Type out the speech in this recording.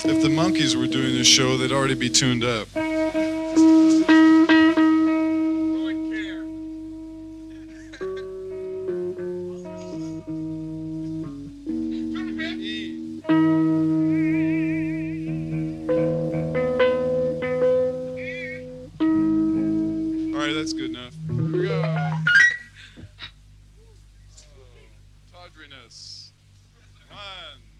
If the Monkees were doing this show, they'd already be tuned up. All right, that's good enough. Here we go. Tawdriness. 1,